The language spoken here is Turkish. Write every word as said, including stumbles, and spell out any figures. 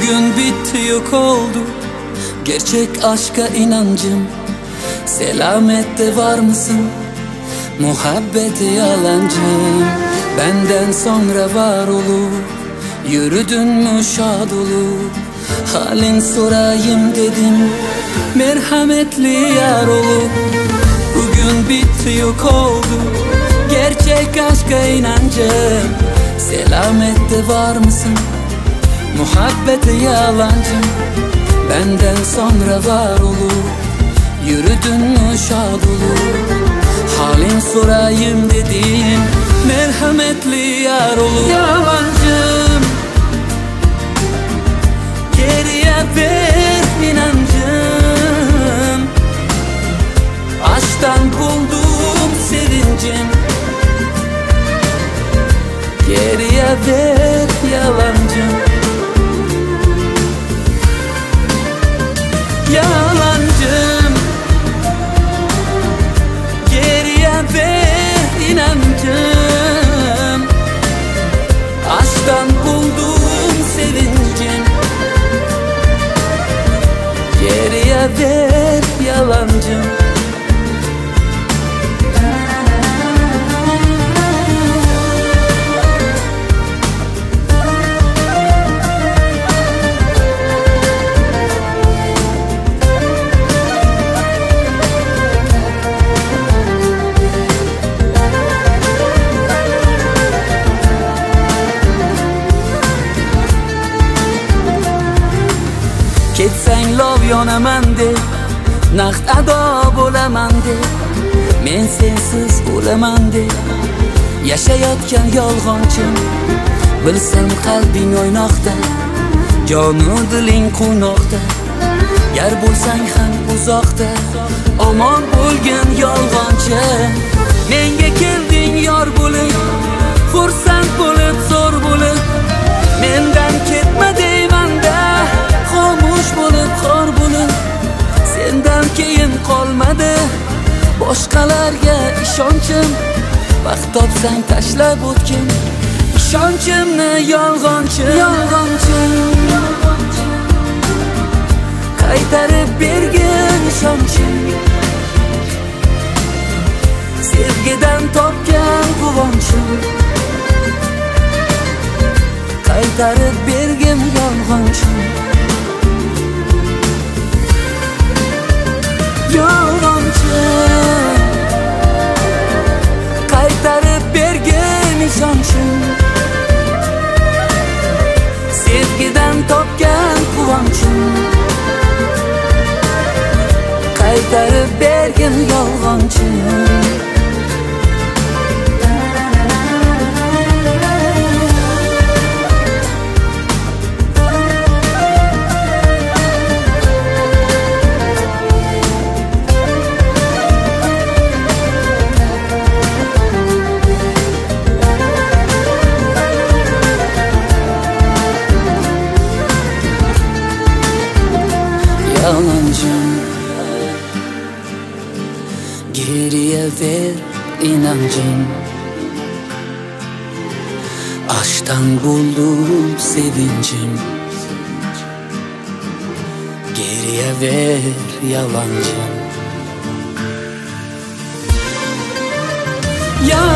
Bugün bitti, yok oldu gerçek aşka inancım. Selamette var mısın? Muhabbete yalancım. Benden sonra var olup yürüdün mü şad olup, halin sorayım dedim, merhametli yar olup. Bugün bitti, yok oldu gerçek aşka inancım. Selamette var mısın? Muhabbete yalancım. Benden sonra var olup yürüdün mü şad olup, halin sorayım dedim, merhametli yar olup. Yalancım, geriye ver inancım. Aşktan buldum sevincim. Geriye ver yalancım. Yalancım, geriye ver inancım. Aşktan buldum sevincim. Geriye ver yalancım. Ketsang lov yonaman de, naqd ado bo'laman de, men sensiz o'laman de, yashayotgan yolg'onchim. Bilsam qalbing o'ynoqda, jonu diling quvnoqda. Yar bo'lsang ham uzoqda, omon bo'lgin yolg'onchi. Menga kelding yor bo'lib, xursand bo'lib, zo'r bo'lib. Mendan ketma deymanda, xomush bo'lib, xor bo'lib. Sendan keyin qolmadi boshqalarga ishonchim. Vaqt topsang tashlab o'tgin ishonchimni yolg'onchi. Yolg'onchi, qaytarib bergin ishonchim. Sevgidan topgan quvonchim. Qaytarib bergin yolg'onchim. Yolg'onchi, qaytarib bergin ishonchim. Sevgidan topgan quvonchim. Qaytarib bergin yolg'onchim. Yalancım, geriye ver inancım. Aşktan buldum sevincim. Geriye ver yalancım. Ya